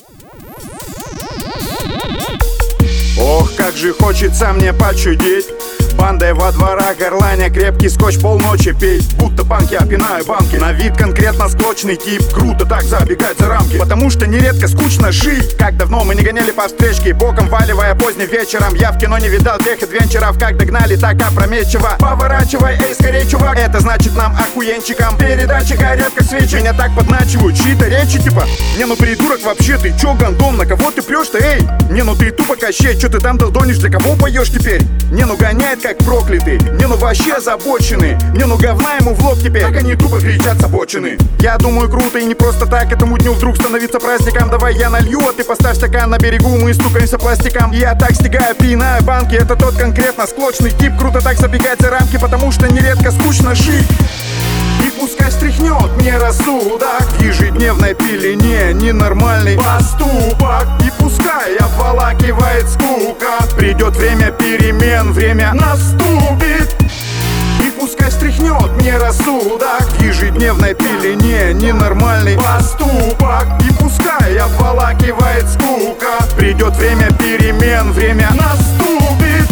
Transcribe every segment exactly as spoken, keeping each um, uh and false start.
Ох, как же хочется мне почудить бандой во дворах горланя крепкий скотч полночи петь. Будто банки, опинаю банки. На вид конкретно склочный тип. Круто так забегать за рамки, потому что нередко скучно жить. Как давно мы не гоняли по встречке, боком валивая поздним вечером. Я в кино не видал тех адвенчеров, как догнали, так опрометчиво. Поворачивай, эй, скорей, чувак, это значит нам, охуенчикам. Передачи горят как свечи, меня так подначивают чьи-то речи типа: не, ну придурок вообще, ты чё, гандон, на кого ты прёшь-то, эй? Не, ну ты тупо Кощей, чё ты там долдонишь, для кого поешь теперь? Не, ну гоняет как проклятый, не, ну вообще озабоченный. Не, ну говна ему в лоб теперь, так они тупо кричат с обочины. Я думаю, круто и не просто так этому дню вдруг становиться праздником. Давай я налью, а ты поставь стакан на берегу, мы стукаемся пластиком. Я так стигаю, пинаю банки, это тот конкретно склочный тип. Круто так забегать за рамки, потому что нередко скучно жить. И пускай стряхнет мне рассудок в ежедневной пелене ненормальный поступок. И пускай обволакивает скука, придет время перемен, время наступит. И пускай стряхнет мне рассудок в ежедневной пелене ненормальный поступок. И пускай обволакивает скука, придет время перемен, время наступит.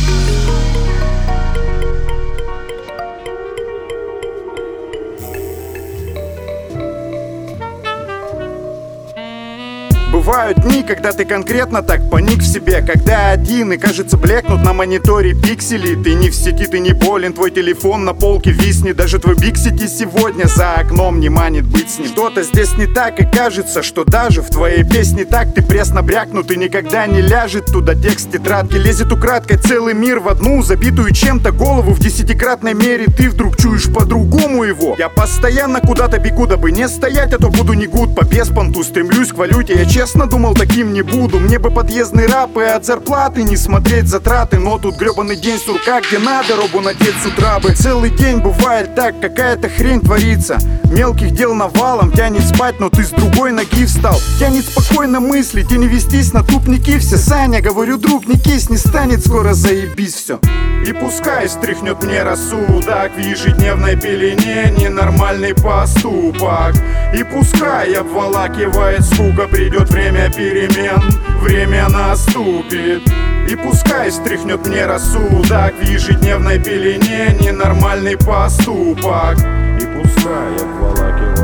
Бывают дни, когда ты конкретно так паник в себе, когда один и, кажется, блекнут на мониторе пиксели. Ты не в сети, ты не болен, твой телефон на полке виснет. Даже твой биг-сити сегодня за окном не манит быть с ним. Что-то здесь не так, и кажется, что даже в твоей песне так. Ты пресно брякнут и никогда не ляжет туда текст тетрадки. Лезет украдкой целый мир в одну забитую чем-то голову. В десятикратной мере ты вдруг чуешь по-другому его. Я постоянно куда-то бегу, дабы не стоять, а то буду не гуд. По беспонту стремлюсь к валюте, я честно думал, таким не буду. Мне бы подъездный рап и от зарплаты не смотреть затраты. Но тут гребаный день сурка, где надо робу надеть с утра бы. Целый день бывает так, какая-то хрень творится. Мелких дел навалом, тянет спать, но ты с другой ноги встал. Тянет спокойно мыслить и не вестись на тупники все. Саня, говорю, друг, не кись, не станет скоро, заебись все. И пускай стряхнет мне рассудок в ежедневной пелене ненормальный поступок. И пускай обволакивает скука, придет время перемен, время наступит. И пускай стряхнет мне рассудок в ежедневной пелене ненормальный поступок. И пускай обволакивает